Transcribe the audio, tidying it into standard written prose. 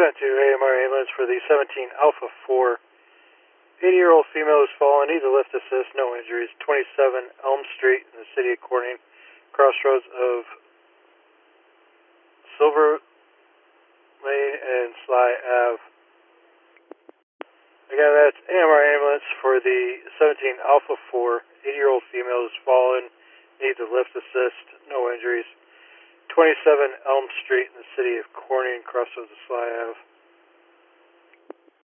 Dispatch to AMR ambulance for the 17 Alpha 4. 80-year-old female has fallen, needs a lift assist, no injuries. 27 Elm Street in the city of Corning, crossroads of Silver Lane and Sly Ave. Again, that's AMR ambulance for the 17 Alpha 4. 80-year-old female has fallen, needs a lift assist, no injuries. 27 Elm Street in the city of Corning, crossroads of Sly Ave.